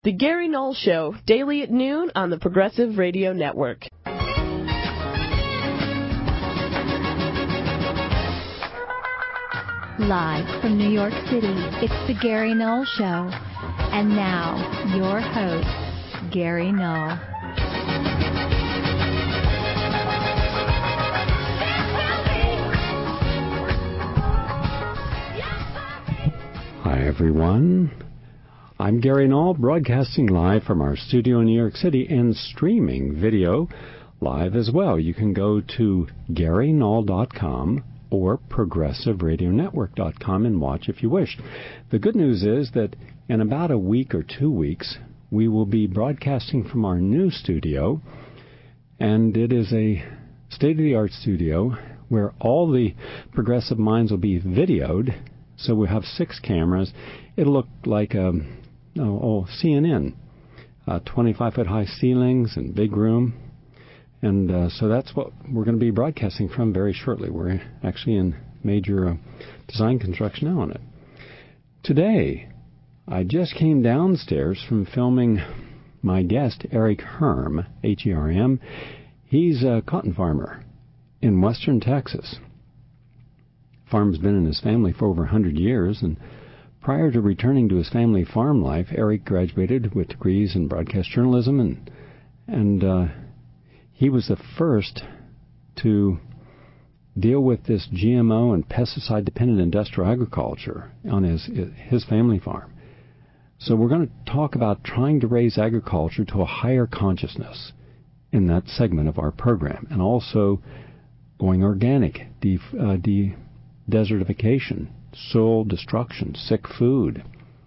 The Gary Null Show, daily at noon on the Progressive Radio Network. Live from New York City, it's The Gary Null Show. And now, your host, Gary Null. Hi, everyone. I'm Gary Null, broadcasting live from our studio in New York City and streaming video live as well. You can go to GaryNull.com or ProgressiveRadioNetwork.com and watch if you wish. The good news is that in about a week or 2 weeks, we will be broadcasting from our new studio, and it is a state-of-the-art studio where all the progressive minds will be videoed. So we'll have 6 cameras. It'll look like CNN, 25-foot high ceilings and big room. And so that's what we're going to be broadcasting from very shortly. We're actually in major design construction now on it. Today, I just came downstairs from filming my guest, Eric Herm, H-E-R-M. He's a cotton farmer in western Texas. Farm's been in his family for over 100 years, and prior to returning to his family farm life, Eric graduated with degrees in broadcast journalism, and he was the first to deal with this GMO and pesticide-dependent industrial agriculture on his family farm. So we're going to talk about trying to raise agriculture to a higher consciousness in that segment of our program, and also going organic, desertification, soil destruction, sick food,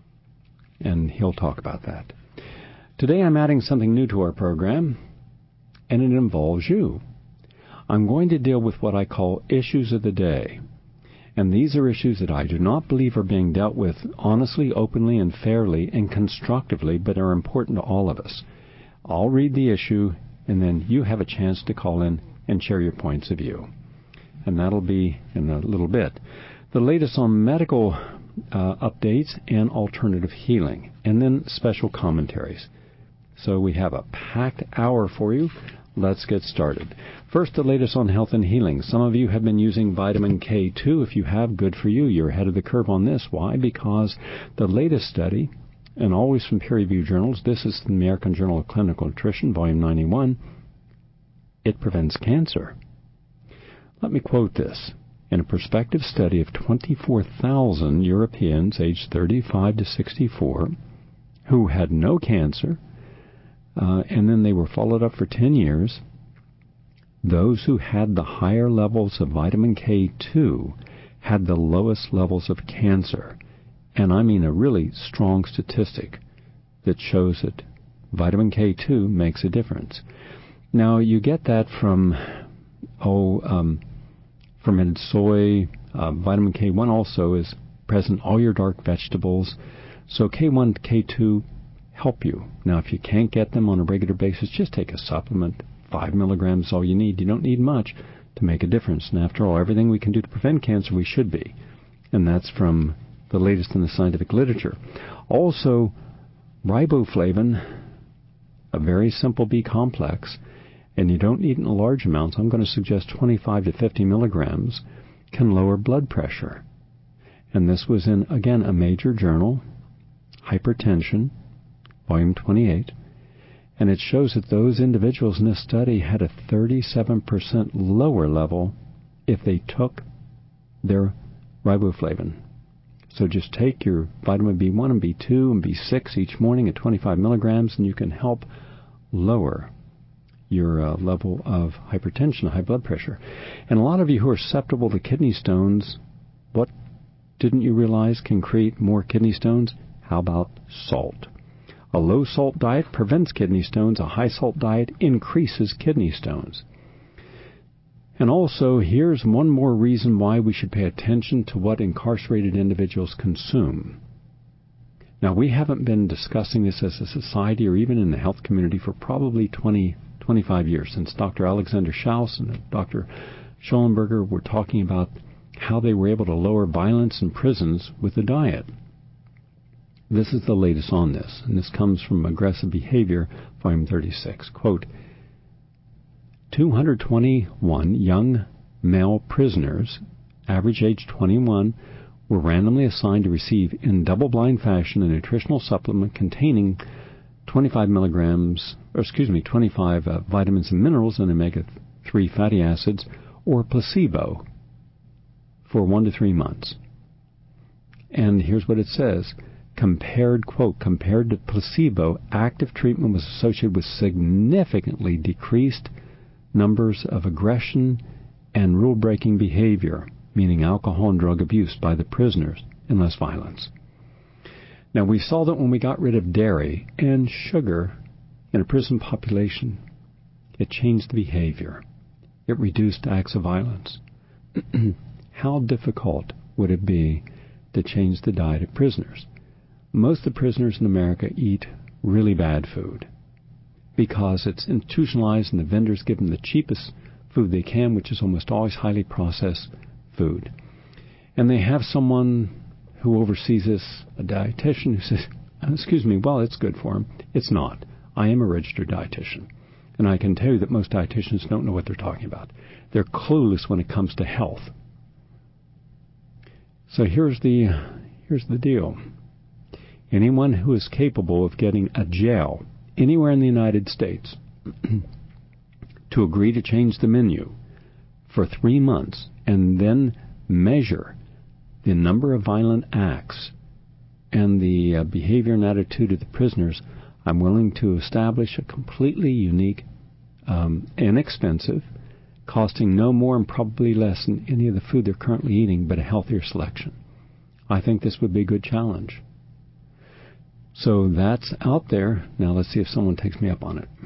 and he'll talk about that. Today I'm adding something new to our program, and it involves you. I'm going to deal with what I call issues of the day, and these are issues that I do not believe are being dealt with honestly, openly, and fairly, and constructively, but are important to all of us. I'll read the issue, and then you have a chance to call in and share your points of view. And that'll be in a little bit. The latest on medical updates and alternative healing, and then special commentaries. So we have a packed hour for you. Let's get started. First, the latest on health and healing. Some of you have been using vitamin K2. If you have, good for you. You're ahead of the curve on this. Why? Because the latest study, and always from peer-reviewed journals, this is the American Journal of Clinical Nutrition, volume 91, it prevents cancer. Let me quote this. In a prospective study of 24,000 Europeans aged 35 to 64 who had no cancer, and then they were followed up for 10 years, those who had the higher levels of vitamin K2 had the lowest levels of cancer. And I mean a really strong statistic that shows that vitamin K2 makes a difference. Now, you get that from fermented soy. Vitamin K1 also is present in all your dark vegetables. So K1, K2 help you. Now, if you can't get them on a regular basis, just take a supplement. 5 milligrams is all you need. You don't need much to make a difference. And after all, everything we can do to prevent cancer, we should be. And that's from the latest in the scientific literature. Also, riboflavin, a very simple B complex, and you don't need it in large amounts. I'm going to suggest 25 to 50 milligrams can lower blood pressure. And this was in, again, a major journal, Hypertension, volume 28. And it shows that those individuals in this study had a 37% lower level if they took their riboflavin. So just take your vitamin B1 and B2 and B6 each morning at 25 milligrams, and you can help lower your level of hypertension, high blood pressure. And a lot of you who are susceptible to kidney stones, what didn't you realize can create more kidney stones? How about salt? A low-salt diet prevents kidney stones. A high-salt diet increases kidney stones. And also, here's one more reason why we should pay attention to what incarcerated individuals consume. Now, we haven't been discussing this as a society or even in the health community for probably 25 years, since Dr. Alexander Schaus and Dr. Schollenberger were talking about how they were able to lower violence in prisons with the diet. This is the latest on this, and this comes from Aggressive Behavior, Volume 36. Quote, 221 young male prisoners, average age 21, were randomly assigned to receive in double-blind fashion a nutritional supplement containing 25 vitamins and minerals and omega-3 fatty acids, or placebo, for 1 to 3 months. And here's what it says. Compared to placebo, active treatment was associated with significantly decreased numbers of aggression and rule-breaking behavior, meaning alcohol and drug abuse by the prisoners, and less violence. Now, we saw that when we got rid of dairy and sugar in a prison population, it changed the behavior. It reduced acts of violence. How difficult would it be to change the diet of prisoners? Most of the prisoners in America eat really bad food because it's institutionalized and the vendors give them the cheapest food they can, which is almost always highly processed food. And they have someone who oversees this, a dietitian, who says, excuse me, well, it's good for them. It's not. I am a registered dietitian. And I can tell you that most dietitians don't know what they're talking about. They're clueless when it comes to health. So here's the deal. Anyone who is capable of getting a jail anywhere in the United States to agree to change the menu for 3 months and then measure the number of violent acts and the behavior and attitude of the prisoners, I'm willing to establish a completely unique, inexpensive, costing no more and probably less than any of the food they're currently eating, but a healthier selection. I think this would be a good challenge. So that's out there. Now let's see if someone takes me up on it.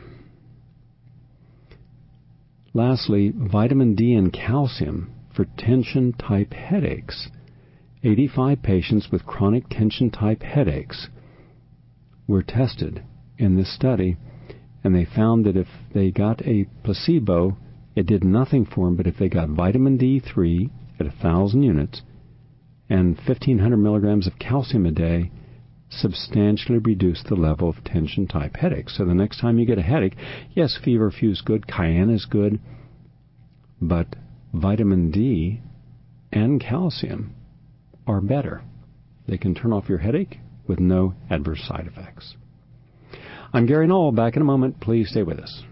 Lastly, vitamin D and calcium for tension-type headaches. 85 patients with chronic tension-type headaches were tested in this study, and they found that if they got a placebo, it did nothing for them, but if they got vitamin D3 at 1,000 units and 1,500 milligrams of calcium a day, substantially reduced the level of tension-type headaches. So the next time you get a headache, yes, feverfew is good, cayenne is good, but vitamin D and calcium are better. They can turn off your headache with no adverse side effects. I'm Gary Knoll. Back in a moment. Please stay with us.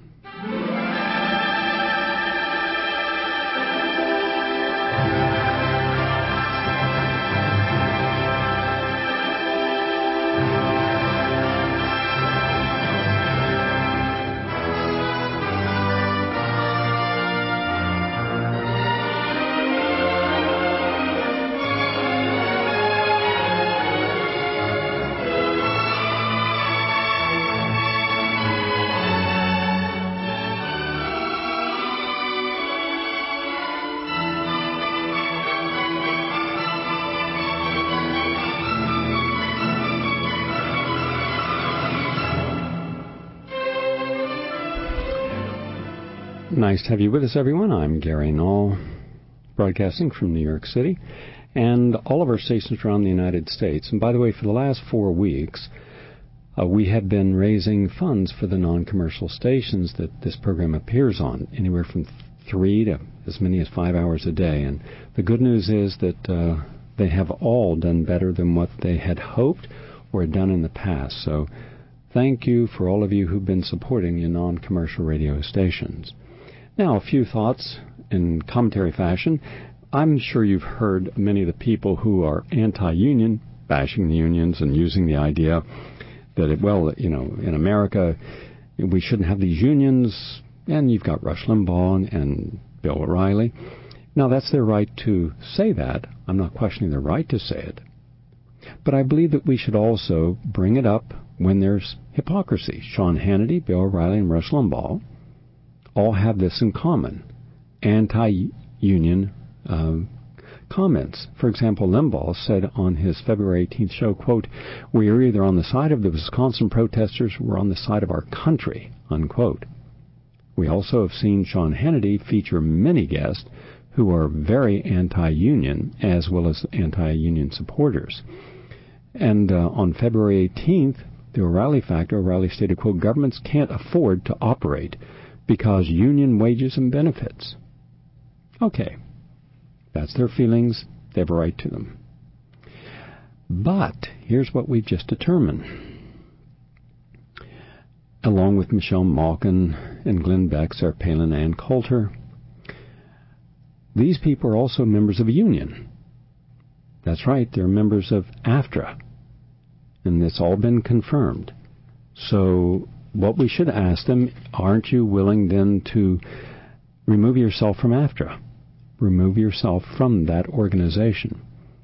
Nice to have you with us, everyone. I'm Gary Knoll, broadcasting from New York City, and all of our stations around the United States. And by the way, for the last 4 weeks, we have been raising funds for the non-commercial stations that this program appears on, anywhere from 3 to as many as 5 hours a day. And the good news is that they have all done better than what they had hoped or had done in the past. So thank you for all of you who've been supporting your non-commercial radio stations. Now, a few thoughts in commentary fashion. I'm sure you've heard many of the people who are anti-union, bashing the unions and using the idea that, in America, we shouldn't have these unions, and you've got Rush Limbaugh and Bill O'Reilly. Now, that's their right to say that. I'm not questioning their right to say it. But I believe that we should also bring it up when there's hypocrisy. Sean Hannity, Bill O'Reilly, and Rush Limbaugh all have this in common, anti-union comments. For example, Limbaugh said on his February 18th show, quote, "We are either on the side of the Wisconsin protesters or on the side of our country," unquote. We also have seen Sean Hannity feature many guests who are very anti-union as well as anti-union supporters. And on February 18th, the O'Reilly factor, O'Reilly stated, quote, governments can't afford to operate because union wages and benefits. Okay, that's their feelings. They have a right to them. But here's what we've just determined. Along with Michelle Malkin and Glenn Beck, Sarah Palin, and Coulter, these people are also members of a union. That's right, they're members of AFTRA. And it's all been confirmed. So what we should ask them, aren't you willing then to remove yourself from AFTRA? Remove yourself from that organization.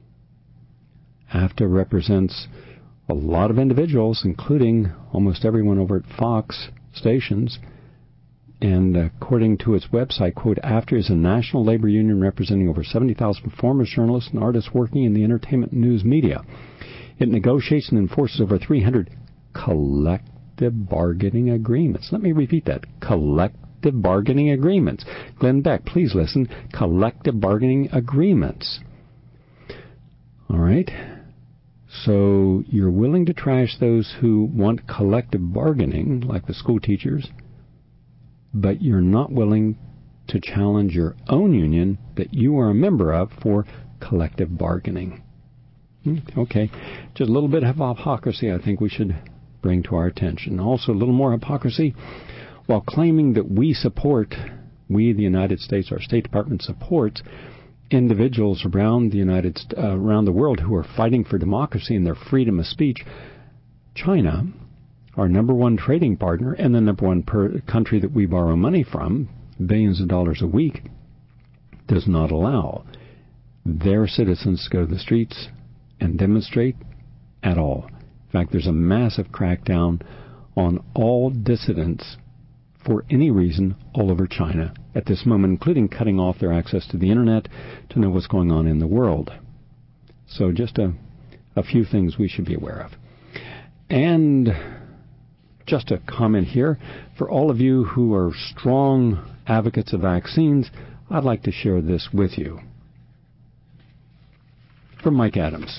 AFTRA represents a lot of individuals, including almost everyone over at Fox stations. And according to its website, quote, AFTRA is a national labor union representing over 70,000 performers, journalists, and artists working in the entertainment and news media. It negotiates and enforces over 300 collective bargaining agreements. Let me repeat that. Collective bargaining agreements. Glenn Beck, please listen. Collective bargaining agreements. All right. So you're willing to trash those who want collective bargaining, like the school teachers, but you're not willing to challenge your own union that you are a member of for collective bargaining. Okay, just a little bit of hypocrisy I think we should bring to our attention. Also, a little more hypocrisy. While claiming that we, the United States, our State Department supports individuals around the world who are fighting for democracy and their freedom of speech, China, our number one trading partner and the number one country that we borrow money from, billions of dollars a week, does not allow their citizens to go to the streets and demonstrate at all. In fact, there's a massive crackdown on all dissidents for any reason all over China at this moment, including cutting off their access to the internet to know what's going on in the world. So just a few things we should be aware of. And just a comment here, for all of you who are strong advocates of vaccines, I'd like to share this with you. From Mike Adams.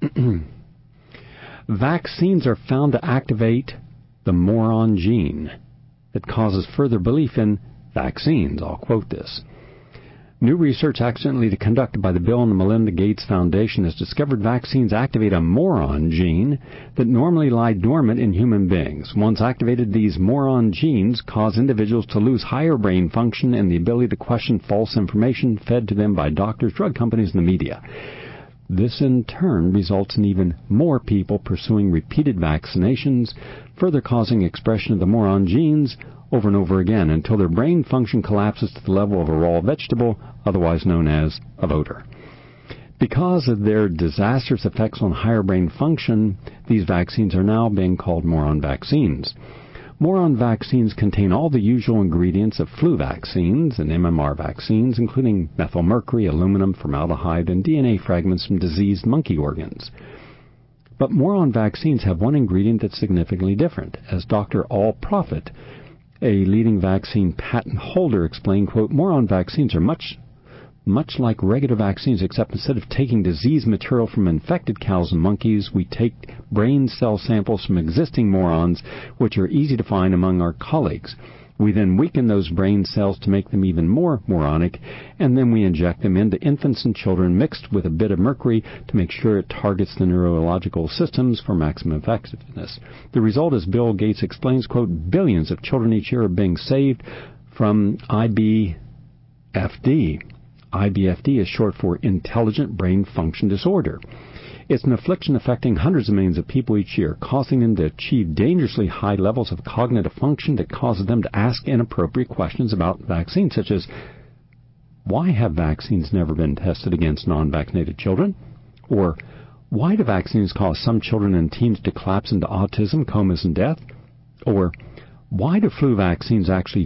Vaccines are found to activate the moron gene that causes further belief in vaccines. I'll quote this. New research accidentally conducted by the Bill and Melinda Gates Foundation has discovered vaccines activate a moron gene that normally lie dormant in human beings. Once activated, these moron genes cause individuals to lose higher brain function and the ability to question false information fed to them by doctors, drug companies, and the media. This, in turn, results in even more people pursuing repeated vaccinations, further causing expression of the moron genes over and over again until their brain function collapses to the level of a raw vegetable, otherwise known as a voter. Because of their disastrous effects on higher brain function, these vaccines are now being called moron vaccines. Moron vaccines contain all the usual ingredients of flu vaccines and MMR vaccines, including methylmercury, aluminum, formaldehyde, and DNA fragments from diseased monkey organs. But moron vaccines have one ingredient that's significantly different. As Dr. Al Prophet, a leading vaccine patent holder, explained, quote, moron vaccines are much like regular vaccines, except instead of taking disease material from infected cows and monkeys, we take brain cell samples from existing morons, which are easy to find among our colleagues. We then weaken those brain cells to make them even more moronic, and then we inject them into infants and children mixed with a bit of mercury to make sure it targets the neurological systems for maximum effectiveness. The result, as Bill Gates explains, quote, billions of children each year are being saved from IBFD. IBFD is short for Intelligent Brain Function Disorder. It's an affliction affecting hundreds of millions of people each year, causing them to achieve dangerously high levels of cognitive function that causes them to ask inappropriate questions about vaccines, such as, why have vaccines never been tested against non-vaccinated children? Or, why do vaccines cause some children and teens to collapse into autism, comas, and death? Or, why do flu vaccines actually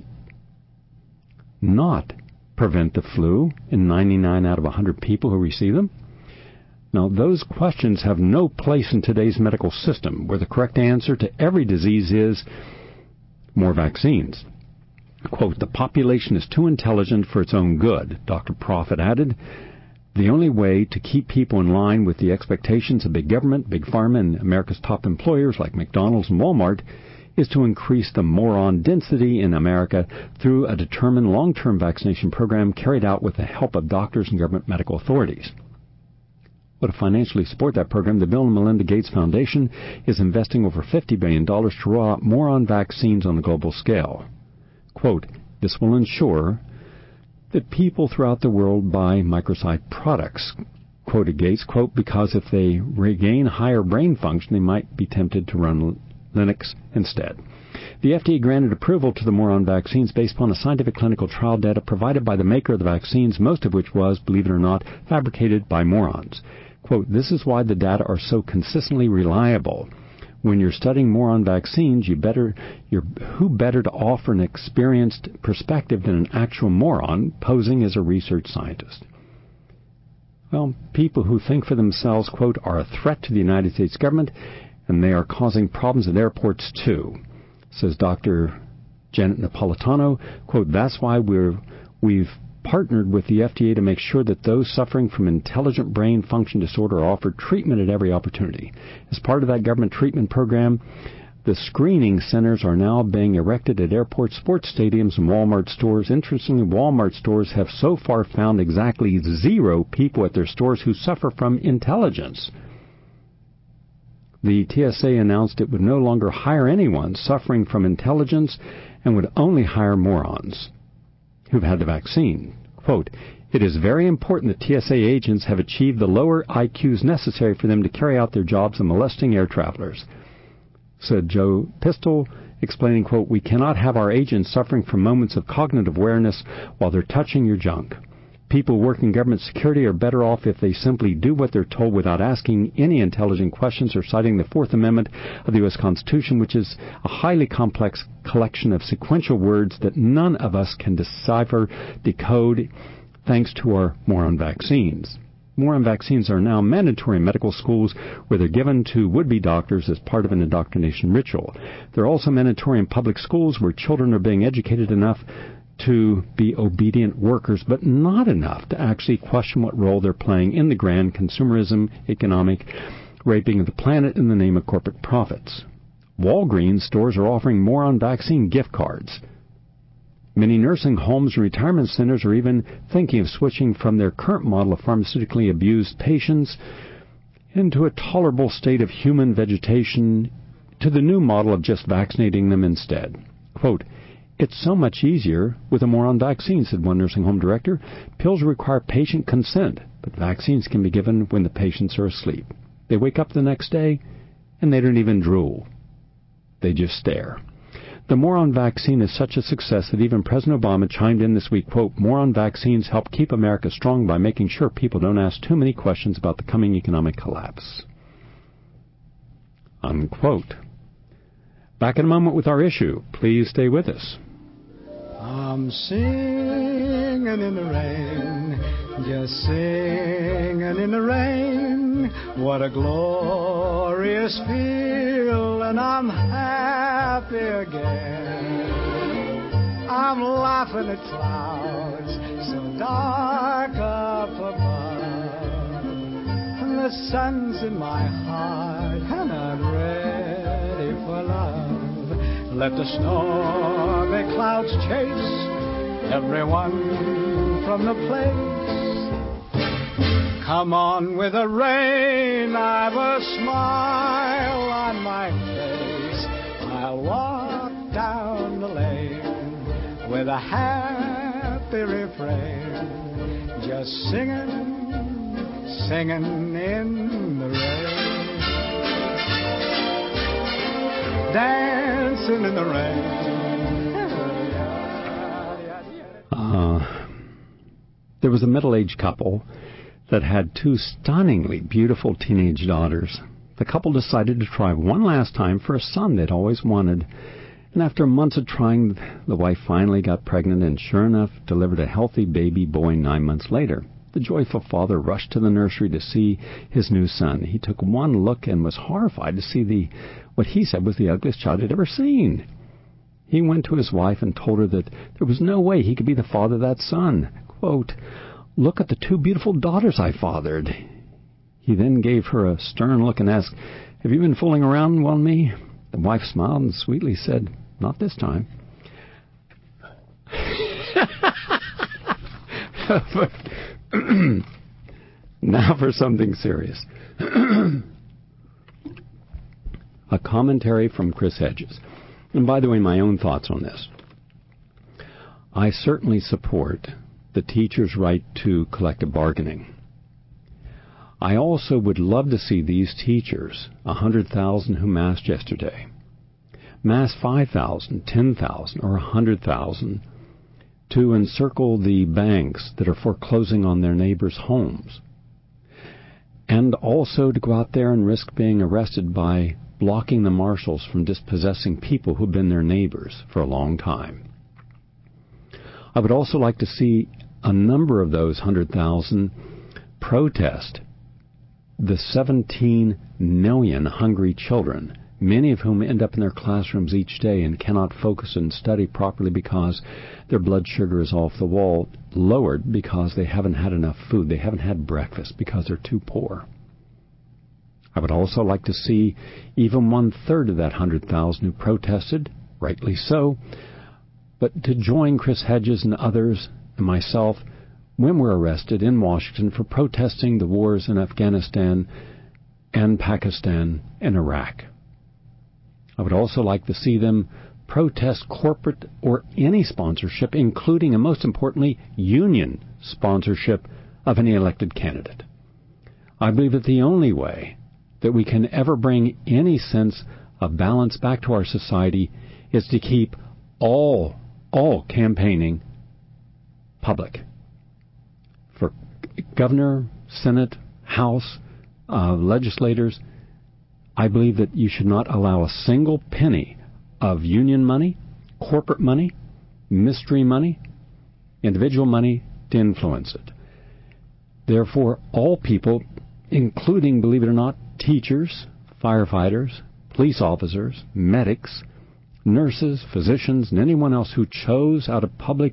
not prevent the flu in 99 out of 100 people who receive them? Now, those questions have no place in today's medical system, where the correct answer to every disease is more vaccines. Quote, the population is too intelligent for its own good, Dr. Prophet added. The only way to keep people in line with the expectations of big government, big pharma, and America's top employers like McDonald's and Walmart is to increase the moron density in America through a determined long-term vaccination program carried out with the help of doctors and government medical authorities. Well, to financially support that program, the Bill and Melinda Gates Foundation is investing over $50 billion to roll out moron vaccines on a global scale. Quote, this will ensure that people throughout the world buy microsite products, quoted Gates, quote, because if they regain higher brain function, they might be tempted to run Linux instead. The FDA granted approval to the moron vaccines based upon a scientific clinical trial data provided by the maker of the vaccines, most of which was, believe it or not, fabricated by morons. Quote, this is why the data are so consistently reliable. When you're studying moron vaccines, who better to offer an experienced perspective than an actual moron posing as a research scientist? Well, people who think for themselves, quote, are a threat to the United States government, and they are causing problems at airports too, says Dr. Janet Napolitano. Quote, that's why we've partnered with the FDA to make sure that those suffering from intelligent brain function disorder are offered treatment at every opportunity. As part of that government treatment program, the screening centers are now being erected at airports, sports stadiums, and Walmart stores. Interestingly, Walmart stores have so far found exactly 0 people at their stores who suffer from intelligence. The TSA announced it would no longer hire anyone suffering from intelligence and would only hire morons who've had the vaccine. Quote, it is very important that TSA agents have achieved the lower IQs necessary for them to carry out their jobs of molesting air travelers, said Joe Pistol, explaining, quote, we cannot have our agents suffering from moments of cognitive awareness while they're touching your junk. People working government security are better off if they simply do what they're told without asking any intelligent questions or citing the Fourth Amendment of the U.S. Constitution, which is a highly complex collection of sequential words that none of us can decipher, decode, thanks to our moron vaccines. Moron vaccines are now mandatory in medical schools where they're given to would-be doctors as part of an indoctrination ritual. They're also mandatory in public schools where children are being educated enough to be obedient workers, but not enough to actually question what role they're playing in the grand consumerism, economic raping of the planet in the name of corporate profits. Walgreens stores are offering moron vaccine gift cards. Many nursing homes and retirement centers are even thinking of switching from their current model of pharmaceutically abused patients into a tolerable state of human vegetation to the new model of just vaccinating them instead. Quote, it's so much easier with a moron vaccine, said one nursing home director. Pills require patient consent, but vaccines can be given when the patients are asleep. They wake up the next day, and they don't even drool. They just stare. The moron vaccine is such a success that even President Obama chimed in this week, quote, moron vaccines help keep America strong by making sure people don't ask too many questions about the coming economic collapse. Unquote. Back in a moment with our issue. Please stay with us. I'm singing in the rain, just singing in the rain. What a glorious feeling, I'm happy again. I'm laughing at clouds so dark up above, and the sun's in my heart, and I'm ready for love. Let the stormy clouds chase everyone from the place. Come on with the rain, I've a smile on my face. I'll walk down the lane with a happy refrain, just singing, singing in the rain. Dancing in the rain. There was a middle-aged couple that had 2 stunningly beautiful teenage daughters. The couple decided to try one last time for a son they'd always wanted. And after months of trying, the wife finally got pregnant and, sure enough, delivered a healthy baby boy 9 months later. The joyful father rushed to the nursery to see his new son. He took one look and was horrified to see what he said was the ugliest child he'd ever seen. He went to his wife and told her that there was no way he could be the father of that son. Quote, look at the 2 beautiful daughters I fathered." He then gave her a stern look and asked, "Have you been fooling around on me?" The wife smiled and sweetly said, "Not this time." Now for something serious. A commentary from Chris Hedges. And by the way, my own thoughts on this. I certainly support the teacher's right to collective bargaining. I also would love to see these teachers, 100,000 who massed yesterday, mass 5,000, 10,000, or 100,000 to encircle the banks that are foreclosing on their neighbors' homes, and also to go out there and risk being arrested by blocking the marshals from dispossessing people who've been their neighbors for a long time. I would also like to see a number of those 100,000 protest the 17 million hungry children, many of whom end up in their classrooms each day and cannot focus and study properly because their blood sugar is off the wall, lowered because they haven't had enough food. They haven't had breakfast because they're too poor. I would also like to see even 1/3 of that 100,000 who protested, rightly so, but to join Chris Hedges and others and myself when we're arrested in Washington for protesting the wars in Afghanistan and Pakistan and Iraq. I would also like to see them protest corporate or any sponsorship, including and most importantly, union sponsorship of any elected candidate. I believe that the only way that we can ever bring any sense of balance back to our society is to keep all campaigning public. For governor, Senate, House, legislators, I believe that you should not allow a single penny of union money, corporate money, mystery money, individual money to influence it. Therefore, all people, including, believe it or not, teachers, firefighters, police officers, medics, nurses, physicians, and anyone else who chose out of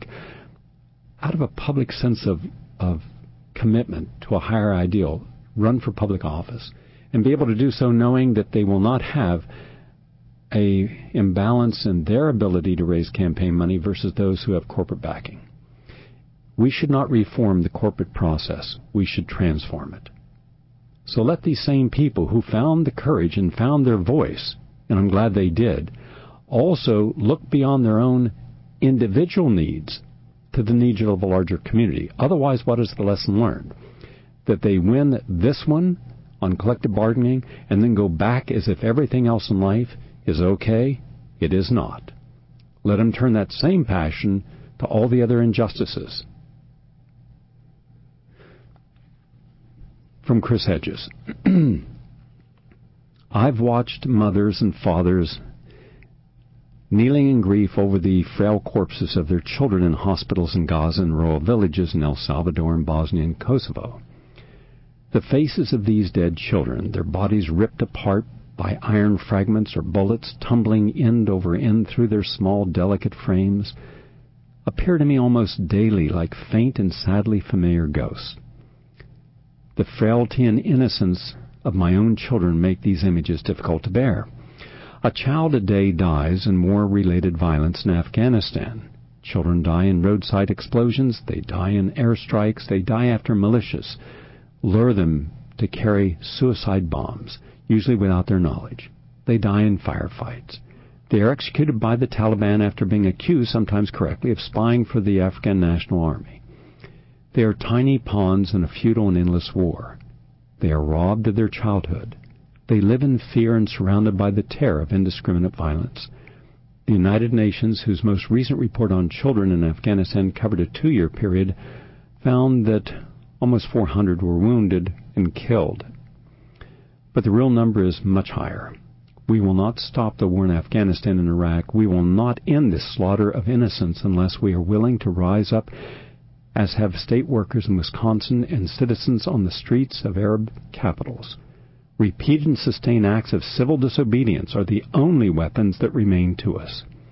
a public sense of commitment to a higher ideal, run for public office, and be able to do so knowing that they will not have a imbalance in their ability to raise campaign money versus those who have corporate backing. We should not reform the corporate process. We should transform it. So let these same people who found the courage and found their voice, and I'm glad they did, also look beyond their own individual needs to the needs of a larger community. Otherwise, what is the lesson learned? That they win this one on collective bargaining and then go back as if everything else in life is okay? It is not. Let them turn that same passion to all the other injustices. From Chris Hedges. I've watched mothers and fathers kneeling in grief over the frail corpses of their children in hospitals in Gaza and rural villages in El Salvador and Bosnia and Kosovo. The faces of these dead children, their bodies ripped apart by iron fragments or bullets tumbling end over end through their small, delicate frames, appear to me almost daily like faint and sadly familiar ghosts. The frailty and innocence of my own children make these images difficult to bear. A child a day dies in war-related violence in Afghanistan. Children die in roadside explosions. They die in airstrikes. They die after militias lure them to carry suicide bombs, usually without their knowledge. They die in firefights. They are executed by the Taliban after being accused, sometimes correctly, of spying for the Afghan National Army. They are tiny pawns in a futile and endless war. They are robbed of their childhood. They live in fear and surrounded by the terror of indiscriminate violence. The United Nations, whose most recent report on children in Afghanistan covered a 2-year period, found that almost 400 were wounded and killed. But the real number is much higher. We will not stop the war in Afghanistan and Iraq. We will not end this slaughter of innocents unless we are willing to rise up, as have state workers in Wisconsin and citizens on the streets of Arab capitals. Repeated and sustained acts of civil disobedience are the only weapons that remain to us.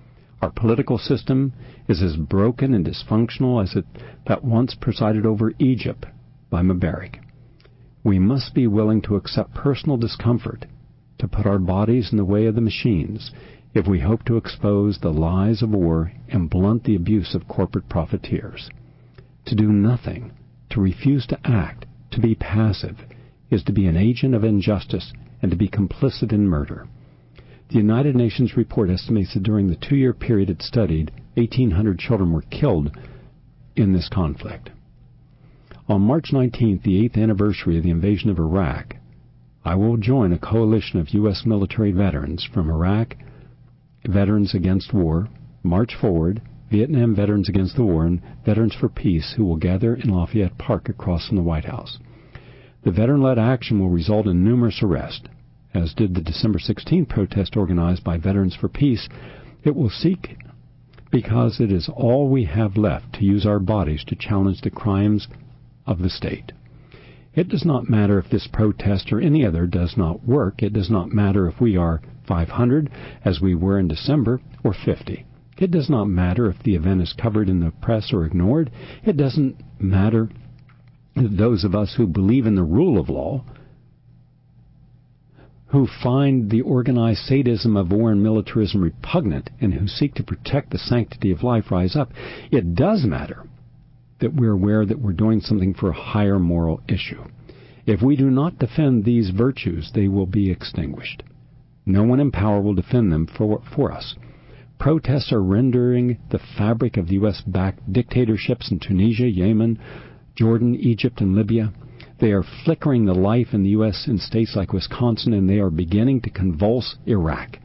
Our political system is as broken and dysfunctional as it that once presided over Egypt by Mubarak. We must be willing to accept personal discomfort, to put our bodies in the way of the machines, if we hope to expose the lies of war and blunt the abuse of corporate profiteers. To do nothing, to refuse to act, to be passive, is to be an agent of injustice and to be complicit in murder. The United Nations report estimates that during the 2-year period it studied, 1,800 children were killed in this conflict. On March 19th, the 8th anniversary of the invasion of Iraq, I will join a coalition of U.S. military veterans from Iraq, Veterans Against War, March Forward, Vietnam Veterans Against the War, and Veterans for Peace, who will gather in Lafayette Park across from the White House. The veteran-led action will result in numerous arrests. As did the December 16th protest organized by Veterans for Peace. It will seek, because it is all we have left, to use our bodies to challenge the crimes of the state. It does not matter if this protest or any other does not work. It does not matter if we are 500, as we were in December, or 50. It does not matter if the event is covered in the press or ignored. It doesn't matter if those of us who believe in the rule of law, who find the organized sadism of war and militarism repugnant, and who seek to protect the sanctity of life rise up. It does matter that we're aware that we're doing something for a higher moral issue. If we do not defend these virtues, they will be extinguished. No one in power will defend them for us. Protests are rendering the fabric of the U.S.-backed dictatorships in Tunisia, Yemen, Jordan, Egypt, and Libya. They are flickering the life in the U.S. in states like Wisconsin, and they are beginning to convulse Iraq.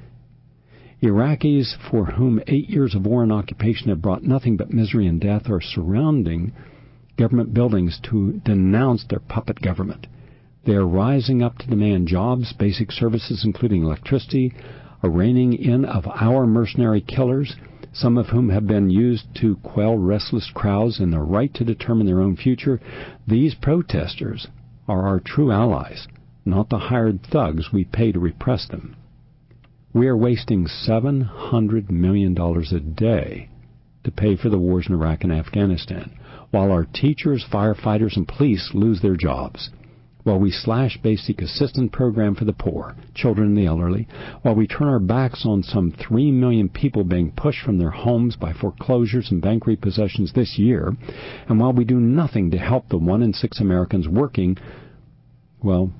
Iraqis, for whom 8 years of war and occupation have brought nothing but misery and death, are surrounding government buildings to denounce their puppet government. They are rising up to demand jobs, basic services including electricity, a reining in of our mercenary killers, some of whom have been used to quell restless crowds, and the right to determine their own future. These protesters are our true allies, not the hired thugs we pay to repress them. We are wasting $700 million a day to pay for the wars in Iraq and Afghanistan, while our teachers, firefighters, and police lose their jobs, while we slash basic assistance program for the poor, children, and the elderly, while we turn our backs on some 3 million people being pushed from their homes by foreclosures and bank repossessions this year, and while we do nothing to help the 1 in 6 Americans working, well,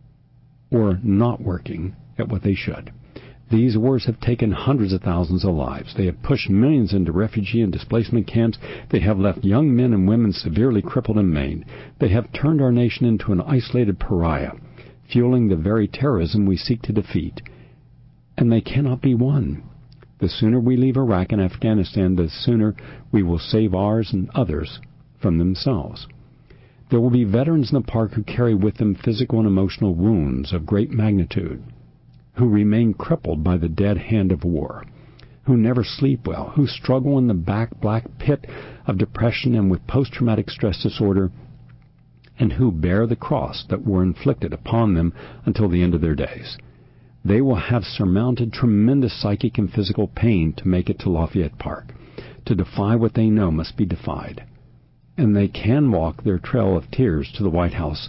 or not working at what they should. These wars have taken hundreds of thousands of lives. They have pushed millions into refugee and displacement camps. They have left young men and women severely crippled and maimed. They have turned our nation into an isolated pariah, fueling the very terrorism we seek to defeat. And they cannot be won. The sooner we leave Iraq and Afghanistan, the sooner we will save ours and others from themselves. There will be veterans in the park who carry with them physical and emotional wounds of great magnitude, who remain crippled by the dead hand of war, who never sleep well, who struggle in the black pit of depression and with post-traumatic stress disorder, and who bear the cross that war inflicted upon them until the end of their days. They will have surmounted tremendous psychic and physical pain to make it to Lafayette Park, to defy what they know must be defied. And they can walk their trail of tears to the White House.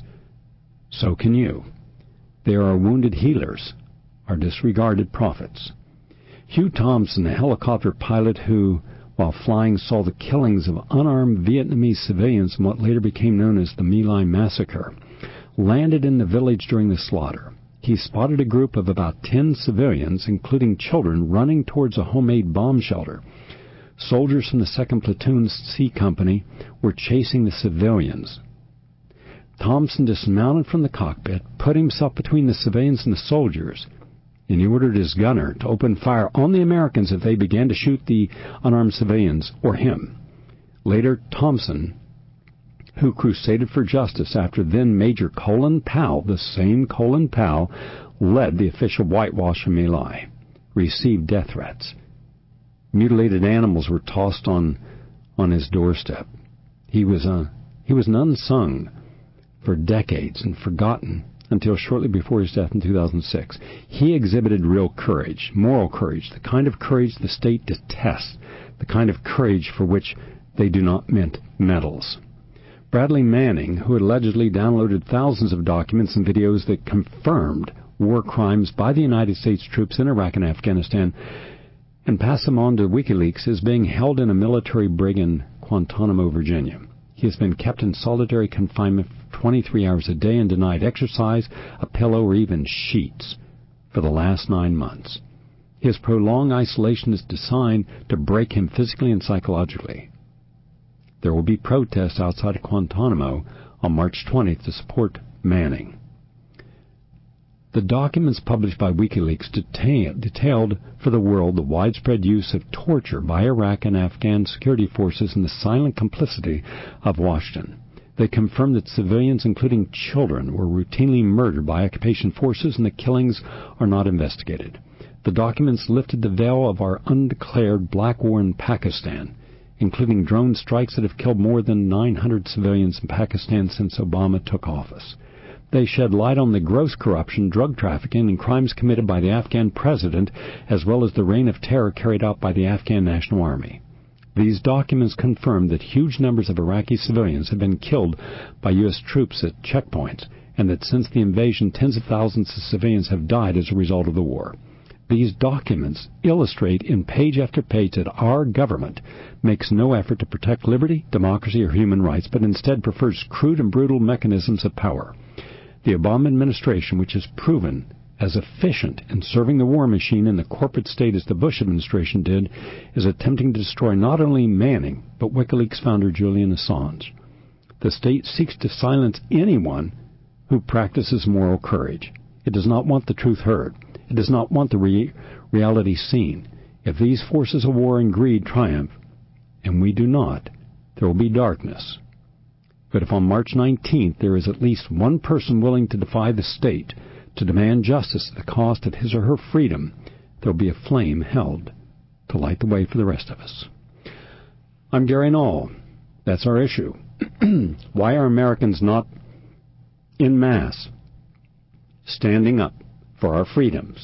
So can you. They are wounded healers, are disregarded prophets. Hugh Thompson, a helicopter pilot who, while flying, saw the killings of unarmed Vietnamese civilians in what later became known as the My Lai massacre, landed in the village during the slaughter. He spotted a group of about 10 civilians, including children, running towards a homemade bomb shelter. Soldiers from the 2nd Platoon C Company were chasing the civilians. Thompson dismounted from the cockpit, put himself between the civilians and the soldiers, and he ordered his gunner to open fire on the Americans if they began to shoot the unarmed civilians or him. Later, Thompson, who crusaded for justice after then Major Colin Powell, the same Colin Powell, led the official whitewash of My Lai, received death threats. Mutilated animals were tossed on his doorstep. He was an unsung for decades and forgotten until shortly before his death in 2006. He exhibited real courage, moral courage, the kind of courage the state detests, the kind of courage for which they do not mint medals. Bradley Manning, who allegedly downloaded thousands of documents and videos that confirmed war crimes by the United States troops in Iraq and Afghanistan, and passed them on to WikiLeaks, is being held in a military brig in Guantanamo, Virginia. He has been kept in solitary confinement for 23 hours a day and denied exercise, a pillow, or even sheets for the last 9 months. His prolonged isolation is designed to break him physically and psychologically. There will be protests outside of Guantanamo on March 20th to support Manning. The documents published by WikiLeaks detailed for the world the widespread use of torture by Iraq and Afghan security forces and the silent complicity of Washington. They confirmed that civilians, including children, were routinely murdered by occupation forces and the killings are not investigated. The documents lifted the veil of our undeclared black war in Pakistan, including drone strikes that have killed more than 900 civilians in Pakistan since Obama took office. They shed light on the gross corruption, drug trafficking, and crimes committed by the Afghan president, as well as the reign of terror carried out by the Afghan National Army. These documents confirm that huge numbers of Iraqi civilians have been killed by U.S. troops at checkpoints, and that since the invasion, tens of thousands of civilians have died as a result of the war. These documents illustrate in page after page that our government makes no effort to protect liberty, democracy, or human rights, but instead prefers crude and brutal mechanisms of power. The Obama administration, which has proven as efficient in serving the war machine in the corporate state as the Bush administration did, is attempting to destroy not only Manning, but WikiLeaks founder Julian Assange. The state seeks to silence anyone who practices moral courage. It does not want the truth heard. It does not want the reality seen. If these forces of war and greed triumph, and we do not, there will be darkness. But if on March 19th there is at least one person willing to defy the state, to demand justice at the cost of his or her freedom, there will be a flame held to light the way for the rest of us. I'm Gary Null. That's our issue. Why are Americans not en masse standing up for our freedoms,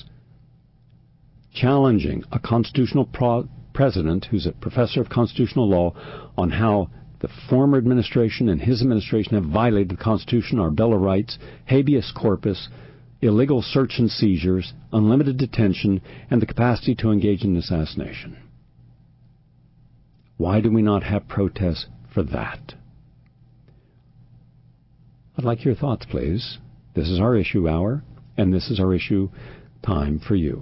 challenging a constitutional president who's a professor of constitutional law on how the former administration and his administration have violated the Constitution, our Bill of Rights, habeas corpus, illegal search and seizures, unlimited detention, and the capacity to engage in assassination? Why do we not have protests for that? I'd like your thoughts, please. This is our issue hour, and this is our issue time for you.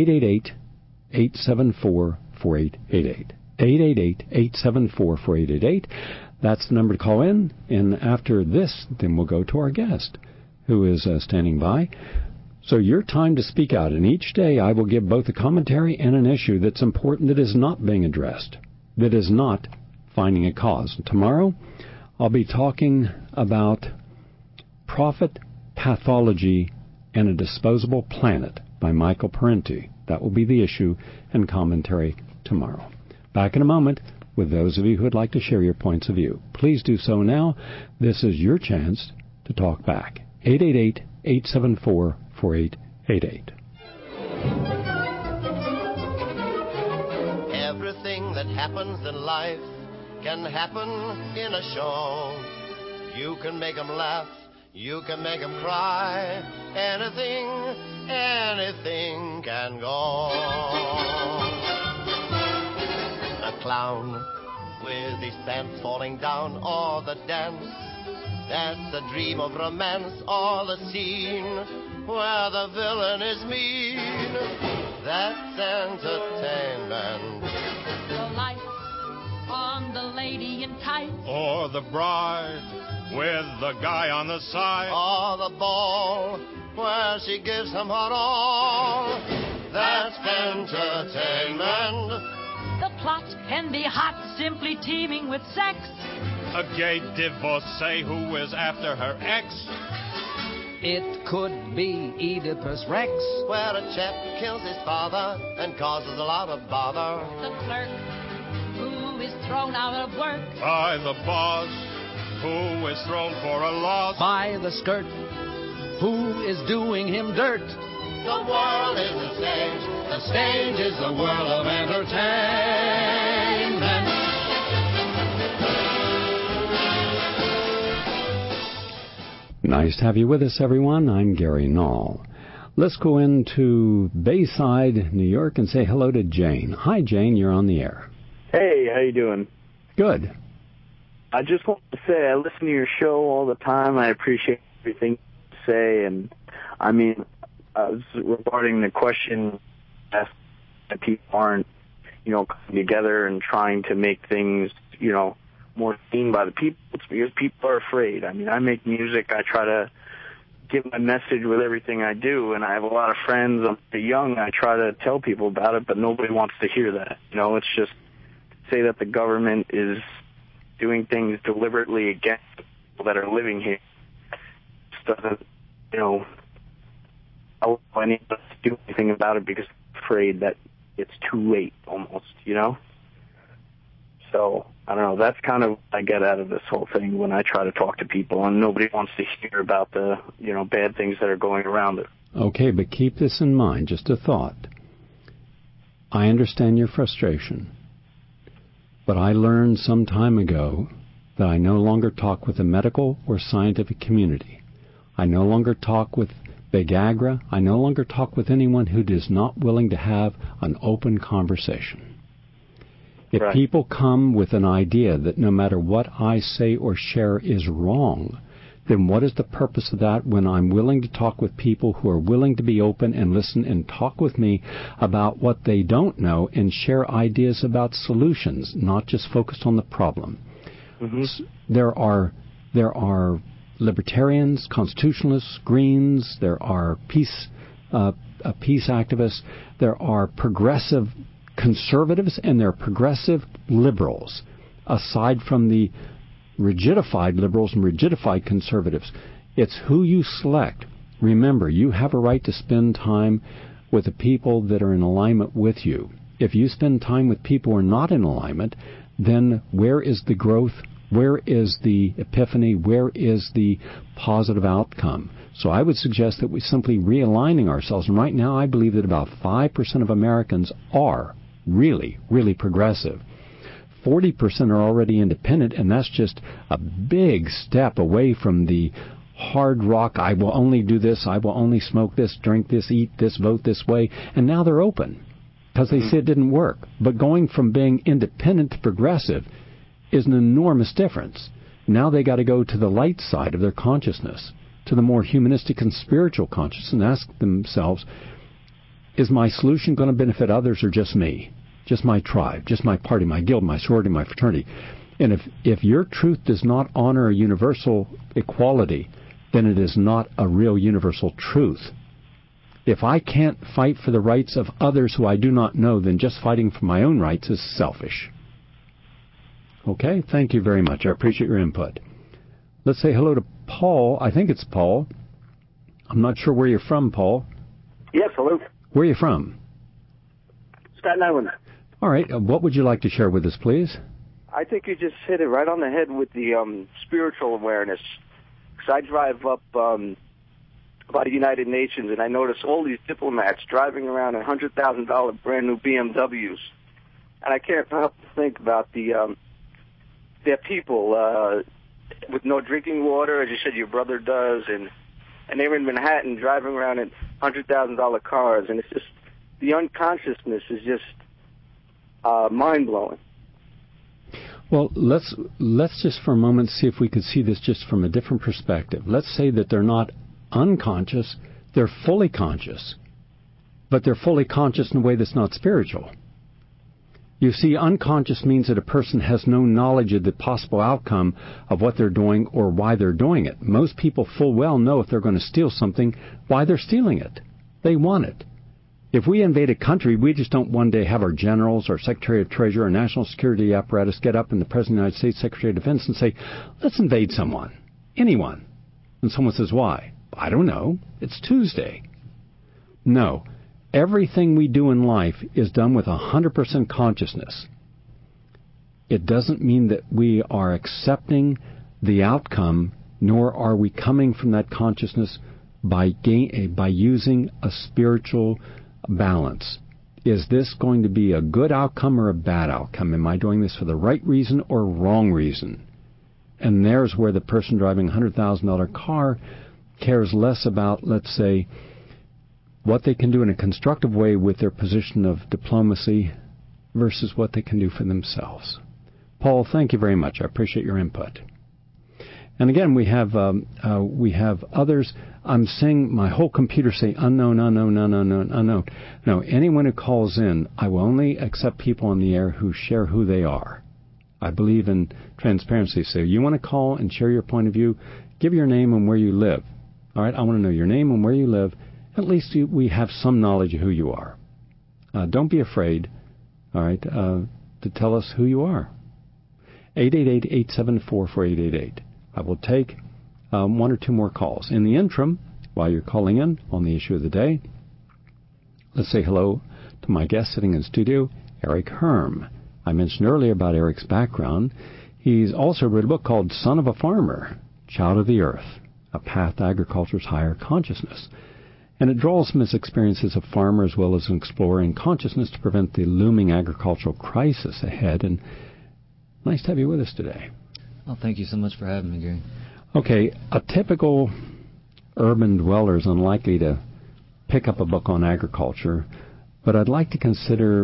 888-874-4888. 888-874-4888. That's the number to call in. And after this, then we'll go to our guest, who is standing by. So your time to speak out. And each day I will give both a commentary and an issue that's important that is not being addressed, that is not finding a cause. Tomorrow, I'll be talking about Profit, Pathology, and a Disposable Planet by Michael Parenti. That will be the issue and commentary tomorrow. Back in a moment with those of you who would like to share your points of view. Please do so now. This is your chance to talk back. 888-874-4888. Everything that happens in life can happen in a show. You can make them laugh, you can make them cry. Anything can go. The clown with his pants falling down, or the dance that's a dream of romance, or the scene where the villain is mean. That's entertainment. The lights on the lady in tights, Or the bride with the guy on the side. or the ball where she gives him her all. That's entertainment. the plot can be hot, simply teeming with sex. A gay divorcee who is after her ex. It could be Oedipus Rex. Where a chap kills his father and causes a lot of bother. The clerk who is thrown out of work. By the boss who is thrown for a loss. By the skirt Who is doing him dirt? The world is the stage. The stage is the world of entertainment. Nice to have you with us, everyone. I'm Gary Null. Let's go into Bayside, New York, and say hello to Jane. Hi, Jane. You're on the air. Hey, how you doing? Good. I just want to say I listen to your show all the time. I appreciate everything you say, and I mean, regarding the question that people aren't, coming together and trying to make things, more seen by the people. It's because people are afraid. I mean, I make music. I try to give my message with everything I do, and I have a lot of friends. I'm young. I try to tell people about it, but nobody wants to hear that. It's just say that the government is doing things deliberately against people that are living here. Just doesn't, allow anyone to do anything about it because they're afraid that it's too late almost, So, I don't know, that's kind of what I get out of this whole thing when I try to talk to people, and nobody wants to hear about the, bad things that are going around it. Okay, but keep this in mind, just a thought. I understand your frustration, but I learned some time ago that I no longer talk with the medical or scientific community. I no longer talk with Big Agra. I no longer talk with anyone who is not willing to have an open conversation. If Right. people come with an idea that no matter what I say or share is wrong, then what is the purpose of that when I'm willing to talk with people who are willing to be open and listen and talk with me about what they don't know and share ideas about solutions, not just focused on the problem? Mm-hmm. There are libertarians, constitutionalists, Greens, there are peace activists, there are progressive conservatives, and there are progressive liberals, aside from the rigidified liberals and rigidified conservatives. It's who you select. Remember, you have a right to spend time with the people that are in alignment with you. If you spend time with people who are not in alignment, then where is the growth? Where is the epiphany? Where is the positive outcome? So I would suggest that we simply realigning ourselves. And right now I believe that about 5% of Americans are really, really progressive. 40% are already independent, and that's just a big step away from the hard rock, I will only do this, I will only smoke this, drink this, eat this, vote this way. And now they're open because they see it didn't work. But going from being independent to progressive is an enormous difference. Now they got to go to the light side of their consciousness, to the more humanistic and spiritual consciousness, and ask themselves, is my solution going to benefit others or just me? Just my tribe, just my party, my guild, my sorority, my fraternity. And if your truth does not honor a universal equality, then it is not a real universal truth. If I can't fight for the rights of others who I do not know, then just fighting for my own rights is selfish. Okay, thank you very much. I appreciate your input. Let's say hello to Paul. I think it's Paul. I'm not sure where you're from, Paul. Yes, hello. Where are you from? Staten Island. All right. What would you like to share with us, please? I think you just hit it right on the head with the spiritual awareness. Because I drive up by the United Nations, and I notice all these diplomats driving around in $100,000 brand new BMWs. And I can't help but think about their people with no drinking water, as you said your brother does, and they're in Manhattan driving around in $100,000 cars, and it's just, the unconsciousness is just mind-blowing. Well, let's just for a moment see if we could see this just from a different perspective. Let's say that they're not unconscious, they're fully conscious, but they're fully conscious in a way that's not spiritual. You see, unconscious means that a person has no knowledge of the possible outcome of what they're doing or why they're doing it. Most people full well know if they're going to steal something, why they're stealing it. They want it. If we invade a country, we just don't one day have our generals, our Secretary of Treasury, our National Security apparatus get up and the President of the United States, Secretary of Defense, and say, let's invade someone, anyone. And someone says, why? I don't know. It's Tuesday. No. Everything we do in life is done with 100% consciousness. It doesn't mean that we are accepting the outcome, nor are we coming from that consciousness by using a spiritual balance. Is this going to be a good outcome or a bad outcome? Am I doing this for the right reason or wrong reason? And there's where the person driving a $100,000 car cares less about, let's say, what they can do in a constructive way with their position of diplomacy versus what they can do for themselves. Paul, thank you very much. I appreciate your input. And again, we have others. I'm seeing my whole computer say unknown, unknown, unknown, unknown. No, anyone who calls in, I will only accept people on the air who share who they are. I believe in transparency. So you want to call and share your point of view, give your name and where you live. All right, I want to know your name and where you live. At least we have some knowledge of who you are. Don't be afraid, all right, to tell us who you are. 888-874-4888. I will take one or two more calls. In the interim, while you're calling in on the issue of the day, let's say hello to my guest sitting in studio, Eric Herm. I mentioned earlier about Eric's background. He's also written a book called Son of a Farmer, Child of the Earth, A Path to Agriculture's Higher Consciousness. And it draws from his experience as a farmer as well as an explorer in consciousness to prevent the looming agricultural crisis ahead. And nice to have you with us today. Well, thank you so much for having me, Gary. Okay, a typical urban dweller is unlikely to pick up a book on agriculture, but I'd like to consider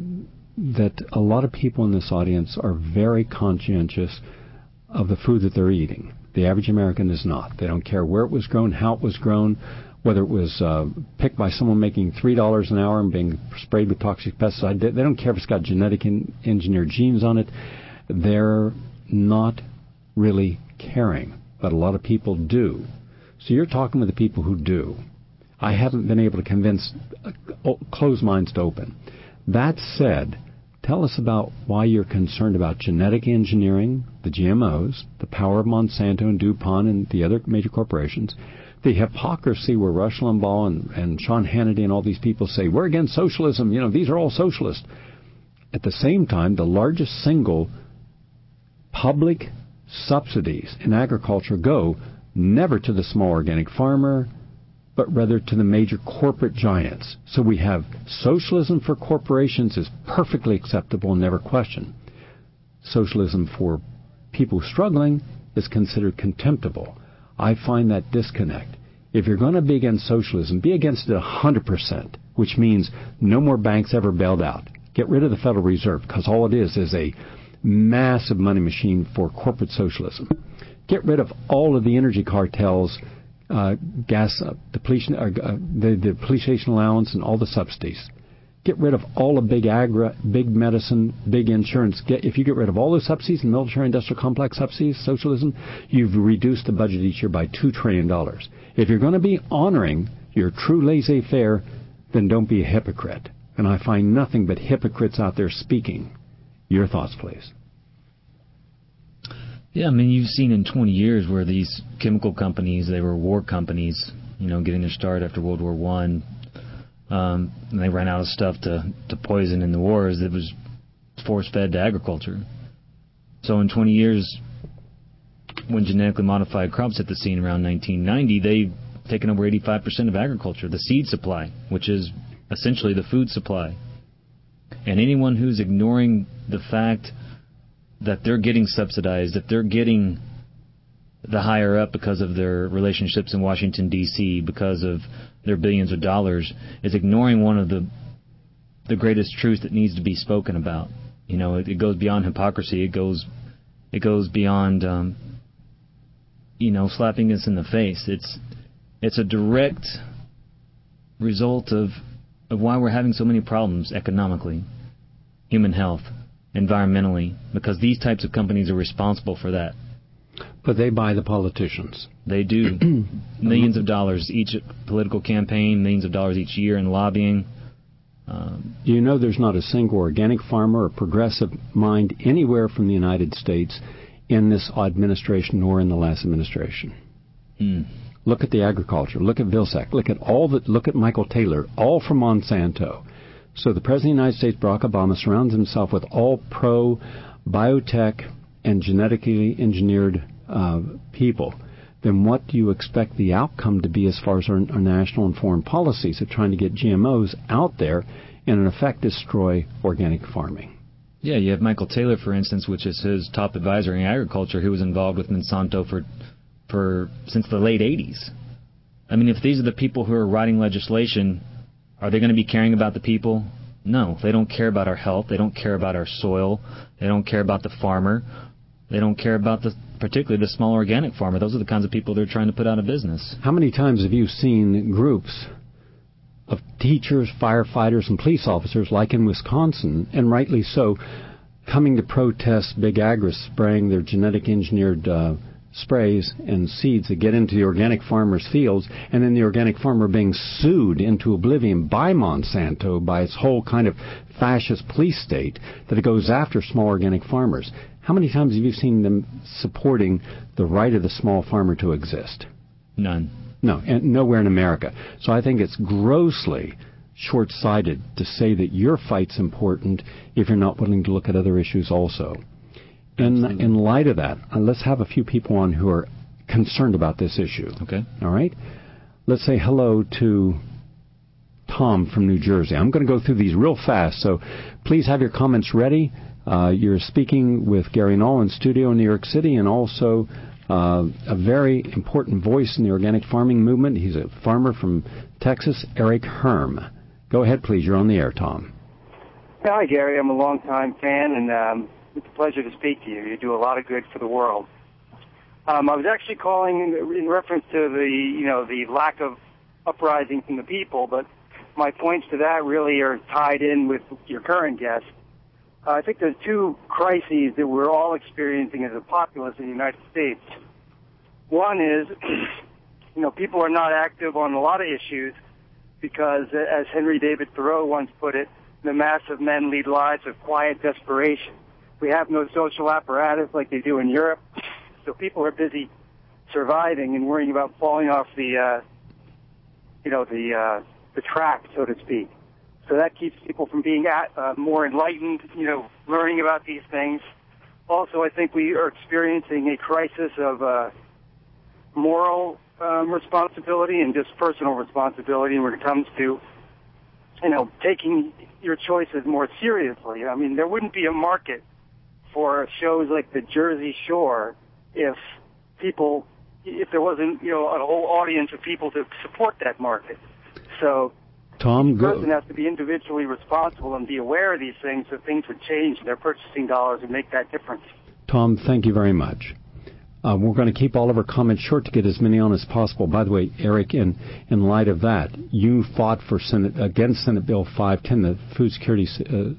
that a lot of people in this audience are very conscientious of the food that they're eating. The average American is not. They don't care where it was grown, how it was grown, whether it was picked by someone making $3 an hour and being sprayed with toxic pesticide. They don't care if it's got genetic engineered genes on it. They're not really caring, but a lot of people do. So you're talking with the people who do. I haven't been able to convince closed minds to open. That said, tell us about why you're concerned about genetic engineering, the GMOs, the power of Monsanto and DuPont and the other major corporations, the hypocrisy where Rush Limbaugh and Sean Hannity and all these people say, we're against socialism, these are all socialists. At the same time, the largest single public subsidies in agriculture go never to the small organic farmer, but rather to the major corporate giants. So we have socialism for corporations is perfectly acceptable and never questioned. Socialism for people struggling is considered contemptible. I find that disconnect. If you're going to be against socialism, be against it 100%, which means no more banks ever bailed out. Get rid of the Federal Reserve, because all it is a massive money machine for corporate socialism. Get rid of all of the energy cartels, gas depletion, the depreciation allowance, and all the subsidies. Get rid of all of big big medicine, big insurance. If you get rid of all those subsidies and military-industrial complex subsidies, socialism, you've reduced the budget each year by $2 trillion. If you're going to be honoring your true laissez-faire, then don't be a hypocrite. And I find nothing but hypocrites out there speaking. Your thoughts, please. Yeah, you've seen in 20 years where these chemical companies, they were war companies, getting their start after World War I. And they ran out of stuff to poison in the wars that was force-fed to agriculture. So in 20 years, when genetically modified crops hit the scene around 1990, they've taken over 85% of agriculture, the seed supply, which is essentially the food supply. And anyone who's ignoring the fact that they're getting subsidized, that they're getting the higher up because of their relationships in Washington, D.C., because of their billions of dollars, is ignoring one of the greatest truths that needs to be spoken about. It goes beyond hypocrisy. It goes beyond, slapping us in the face. It's a direct result of why we're having so many problems economically, human health, environmentally, because these types of companies are responsible for that. But they buy the politicians. They do. Millions of dollars each political campaign, millions of dollars each year in lobbying. There's not a single organic farmer or progressive mind anywhere from the United States in this administration or in the last administration. Look at the agriculture. Look at Vilsack. Look at Michael Taylor, all from Monsanto. So the President of the United States, Barack Obama, surrounds himself with all pro-biotech and genetically engineered people. then what do you expect the outcome to be as far as our national and foreign policies of trying to get GMOs out there and, in effect, destroy organic farming? Yeah, you have Michael Taylor, for instance, which is his top advisor in agriculture, who was involved with Monsanto for since the late 80s. I mean, if these are the people who are writing legislation, are they going to be caring about the people? No, they don't care about our health. They don't care about our soil. They don't care about the farmer. They don't care about particularly the small organic farmer. Those are the kinds of people they're trying to put out of business. How many times have you seen groups of teachers, firefighters, and police officers, like in Wisconsin, and rightly so, coming to protest Big Agri spraying their genetic engineered sprays and seeds that get into the organic farmer's fields, and then the organic farmer being sued into oblivion by Monsanto, by its whole kind of fascist police state, that it goes after small organic farmers? How many times have you seen them supporting the right of the small farmer to exist? None. No, and nowhere in America. So I think it's grossly short-sighted to say that your fight's important if you're not willing to look at other issues also. In light of that, let's have a few people on who are concerned about this issue. Okay. All right? Let's say hello to Tom from New Jersey. I'm going to go through these real fast, so please have your comments ready. You're speaking with Gary Null in studio in New York City, and also a very important voice in the organic farming movement. He's a farmer from Texas, Eric Herm. Go ahead, please. You're on the air, Tom. Hi, Gary. I'm a longtime fan, and it's a pleasure to speak to you. You do a lot of good for the world. I was actually calling in reference to the lack of uprising from the people, but my points to that really are tied in with your current guest. I think there's two crises that we're all experiencing as a populace in the United States. One is, people are not active on a lot of issues because, as Henry David Thoreau once put it, the mass of men lead lives of quiet desperation. We have no social apparatus like they do in Europe, so people are busy surviving and worrying about falling off the track, so to speak. So that keeps people from being more enlightened, learning about these things. Also, I think we are experiencing a crisis of moral responsibility and just personal responsibility when it comes to, taking your choices more seriously. I mean, there wouldn't be a market for shows like the Jersey Shore if there wasn't, a whole audience of people to support that market. So Tom, the person has to be individually responsible and be aware of these things so things would change their purchasing dollars and make that difference. Tom, thank you very much. We're going to keep all of our comments short to get as many on as possible. By the way, Eric, in light of that, you fought for against Senate Bill 510, the food security,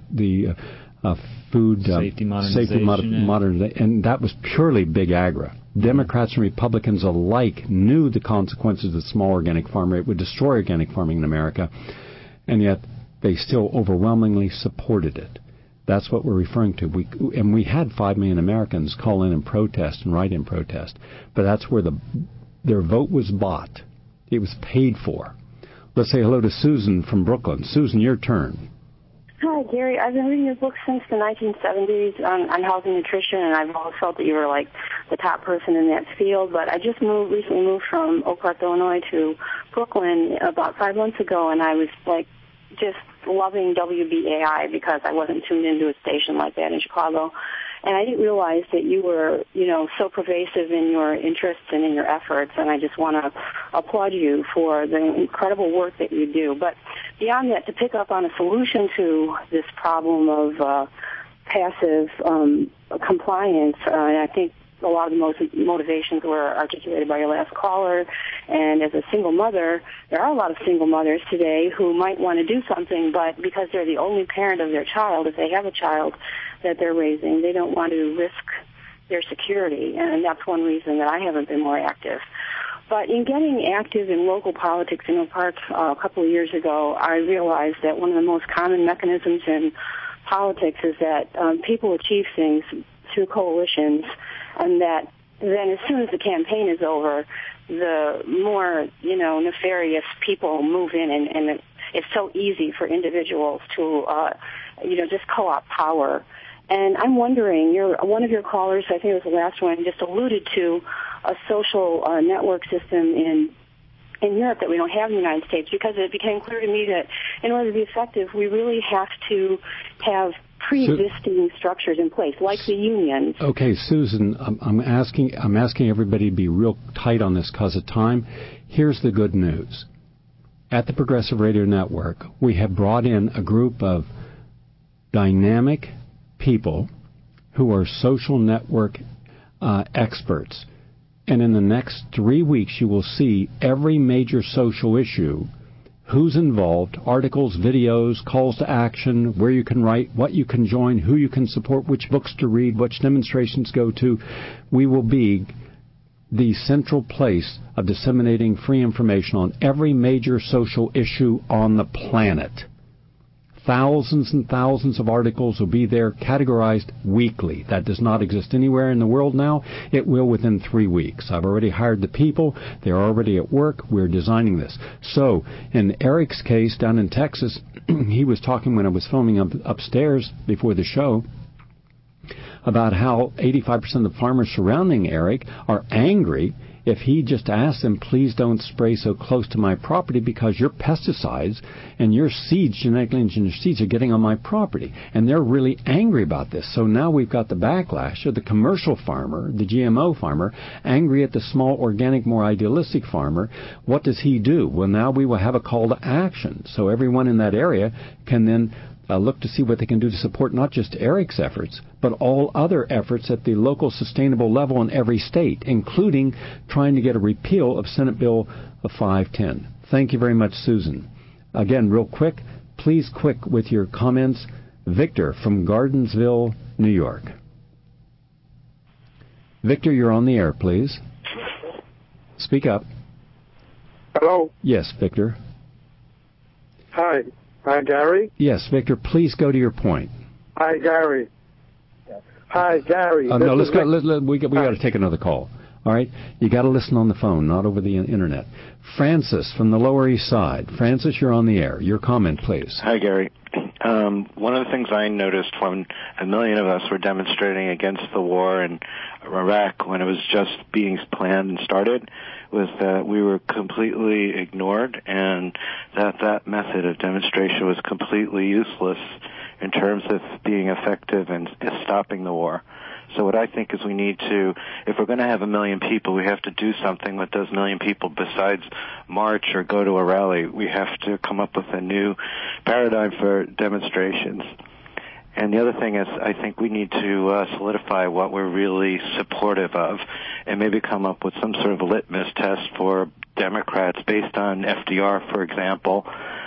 food safety modernization, and that was purely Big Agri. Democrats and Republicans alike knew the consequences of the small organic farmer. It would destroy organic farming in America, and yet they still overwhelmingly supported it. That's what we're referring to. We had 5 million Americans call in and protest and write in protest, but that's where their vote was bought. It was paid for. Let's say hello to Susan from Brooklyn. Susan, your turn. Hi, Gary. I've been reading your book since the 1970s on health and nutrition, and I've always felt that you were like the top person in that field. But I just recently moved from Oak Park, Illinois to Brooklyn about 5 months ago, and I was like just loving WBAI because I wasn't tuned into a station like that in Chicago. And I didn't realize that you were, so pervasive in your interests and in your efforts, and I just want to applaud you for the incredible work that you do. But beyond that, to pick up on a solution to this problem of passive compliance, I think a lot of the motivations were articulated by your last caller. And as a single mother, there are a lot of single mothers today who might want to do something, but because they're the only parent of their child, if they have a child that they're raising, they don't want to risk their security. And that's one reason that I haven't been more active. But in getting active in local politics in Oak Park a couple of years ago, I realized that one of the most common mechanisms in politics is that people achieve things through coalitions, and that then as soon as the campaign is over, the more, nefarious people move in, and it's so easy for individuals to, just co-opt power And I'm wondering, one of your callers, I think it was the last one, just alluded to a social network system in Europe that we don't have in the United States, because it became clear to me that in order to be effective, we really have to have pre-existing structures in place, like the unions. Okay, Susan, I'm asking everybody to be real tight on this because of time. Here's the good news. At the Progressive Radio Network, we have brought in a group of dynamic people who are social network experts. And in the next 3 weeks, you will see every major social issue, who's involved, articles, videos, calls to action, where you can write, what you can join, who you can support, which books to read, which demonstrations go to. We will be the central place of disseminating free information on every major social issue on the planet. Thousands and thousands of articles will be there, categorized weekly. That does not exist anywhere in the world now. It will within 3 weeks. I've already hired the people. They're already at work. We're designing this. So, in Eric's case down in Texas, he was talking when I was filming upstairs before the show about how 85% of the farmers surrounding Eric are angry if he just asks them, please don't spray so close to my property because your pesticides and your seeds, genetically engineered seeds, are getting on my property. And they're really angry about this. So now we've got the backlash of the commercial farmer, the GMO farmer, angry at the small, organic, more idealistic farmer. What does he do? Well, now we will have a call to action. So everyone in that area can then look to see what they can do to support not just Eric's efforts, but all other efforts at the local sustainable level in every state, including trying to get a repeal of Senate Bill 510. Thank you very much, Susan. Again, real quick, please quick with your comments. Victor from Gardensville, New York. Victor, you're on the air, please. Speak up. Hello? Yes, Victor. Hi. Hi, Gary? Yes, Victor, please go to your point. Hi, Gary. Hi, Gary. No, let's go. We got to take another call. All right? You got to listen on the phone, not over the internet. Francis from the Lower East Side. Francis, you're on the air. Your comment, please. Hi, Gary. One of the things I noticed when a million of us were demonstrating against the war in Iraq when it was just being planned and started was that we were completely ignored, and that method of demonstration was completely useless in terms of being effective and stopping the war. So what I think is we need to, if we're going to have 1 million people, we have to do something with those 1 million people besides march or go to a rally. We have to come up with a new paradigm for demonstrations. And the other thing is I think we need to solidify what we're really supportive of and maybe come up with some sort of litmus test for Democrats based on FDR, for example,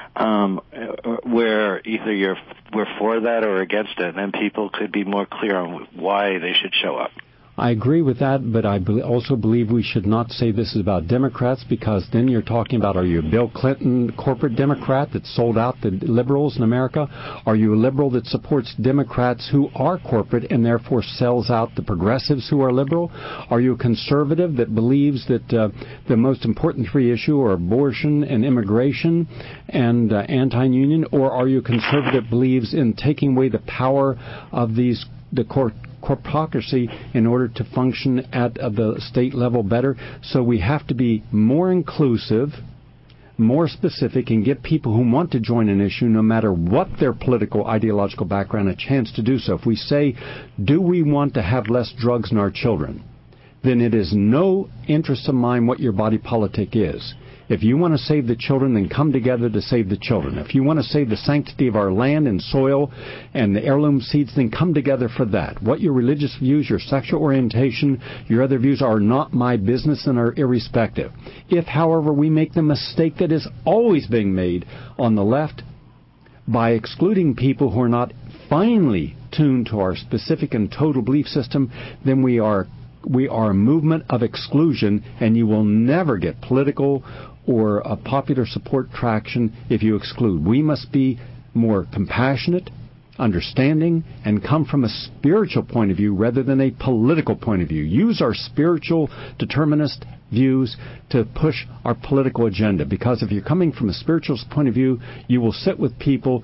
where either we're for that or against it, and then people could be more clear on why they should show up. I agree with that, but I also believe we should not say this is about Democrats, because then you're talking about, are you a Bill Clinton corporate Democrat that sold out the liberals in America? Are you a liberal that supports Democrats who are corporate and therefore sells out the progressives who are liberal? Are you a conservative that believes that the most important three issues are abortion and immigration and anti-union? Or are you a conservative that believes in taking away the power of the corporatocracy in order to function at the state level better? So we have to be more inclusive, more specific, and give people who want to join an issue, no matter what their political, ideological background, a chance to do so. If we say, do we want to have less drugs in our children, then it is no interest of mine what your body politic is. If you want to save the children, then come together to save the children. If you want to save the sanctity of our land and soil and the heirloom seeds, then come together for that. What your religious views, your sexual orientation, your other views are not my business and are irrespective. If, however, we make the mistake that is always being made on the left by excluding people who are not finely tuned to our specific and total belief system, then we are a movement of exclusion, and you will never get political or a popular support traction if you exclude. We must be more compassionate, understanding, and come from a spiritual point of view rather than a political point of view. Use our spiritual determinist views to push our political agenda, because if you're coming from a spiritual point of view, you will sit with people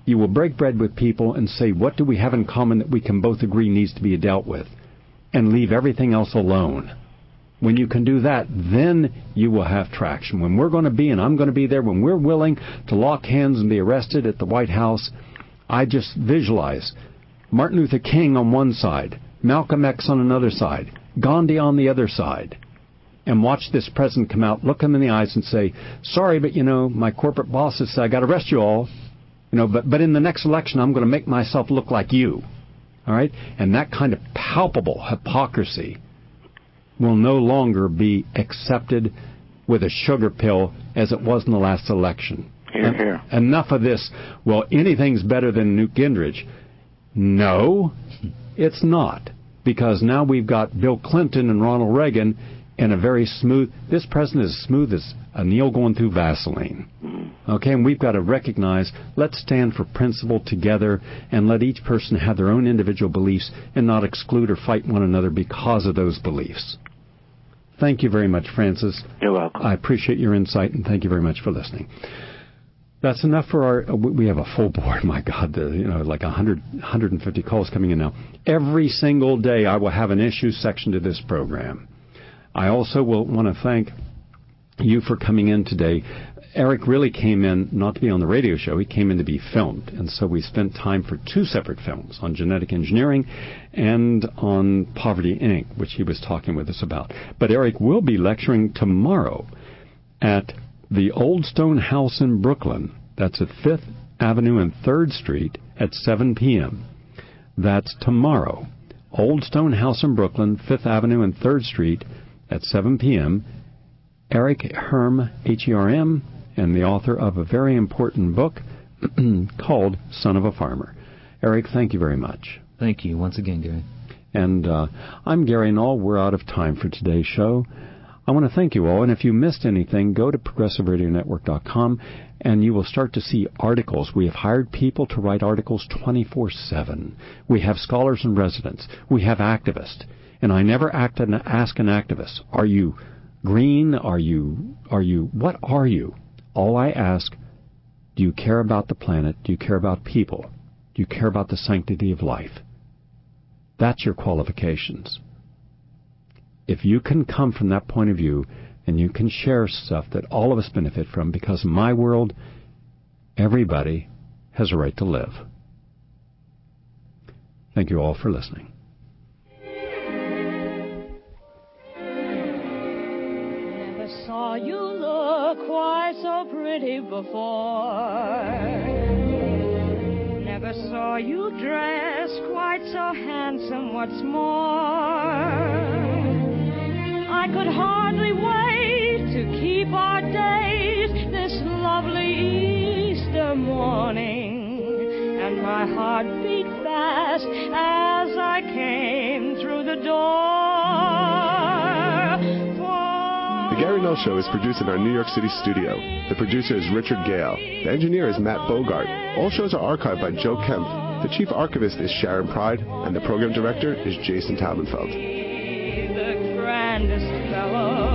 You will break bread with people and say, what do we have in common that we can both agree needs to be dealt with? And leave everything else alone. When you can do that, then you will have traction. When we're going to be, and I'm going to be there, when we're willing to lock hands and be arrested at the White House, I just visualize Martin Luther King on one side, Malcolm X on another side, Gandhi on the other side, and watch this president come out, look him in the eyes and say, sorry, but, my corporate bosses say I got to arrest you all, but in the next election I'm going to make myself look like you. All right? And that kind of palpable hypocrisy will no longer be accepted with a sugar pill as it was in the last election. Hear, hear. Enough of this, well, anything's better than Newt Gingrich. No, it's not. Because now we've got Bill Clinton and Ronald Reagan and a very smooth, this president is as smooth as a needle going through Vaseline. Okay, and we've got to recognize, let's stand for principle together and let each person have their own individual beliefs and not exclude or fight one another because of those beliefs. Thank you very much, Francis. You're welcome. I appreciate your insight, and thank you very much for listening. That's enough for our, we have a full board, my God, like 150 calls coming in now. Every single day I will have an issues section to this program. I also will want to thank you for coming in today. Eric really came in not to be on the radio show, he came in to be filmed. And so we spent time for 2 separate films on genetic engineering and on Poverty, Inc., which he was talking with us about. But Eric will be lecturing tomorrow at the Old Stone House in Brooklyn. That's at 5th Avenue and 3rd Street at 7 p.m. That's tomorrow. Old Stone House in Brooklyn, 5th Avenue and 3rd Street at 7 p.m. Eric Herm, H-E-R-M, and the author of a very important book called Son of a Farmer. Eric, thank you very much. Thank you once again, Gary. And I'm Gary Null. We're out of time for today's show. I want to thank you all, and if you missed anything, go to ProgressiveRadioNetwork.com, and you will start to see articles. We have hired people to write articles 24/7. We have scholars in residence. We have activists. And I never ask an activist, are you green? Are you, what are you? All I ask, do you care about the planet? Do you care about people? Do you care about the sanctity of life? That's your qualifications. If you can come from that point of view and you can share stuff that all of us benefit from, because in my world, everybody has a right to live. Thank you all for listening. Never saw you look quite so pretty before. Never saw you dress quite so handsome, what's more. I could hardly wait to keep our days this lovely Easter morning, and my heart beat fast as I came through the door. The Gary Null Show is produced in our New York City studio. The producer is Richard Gale. The engineer is Matt Bogart. All shows are archived by Joe Kemp. The chief archivist is Sharon Pride, and the program director is Jason Taubenfeld. Grandest fellow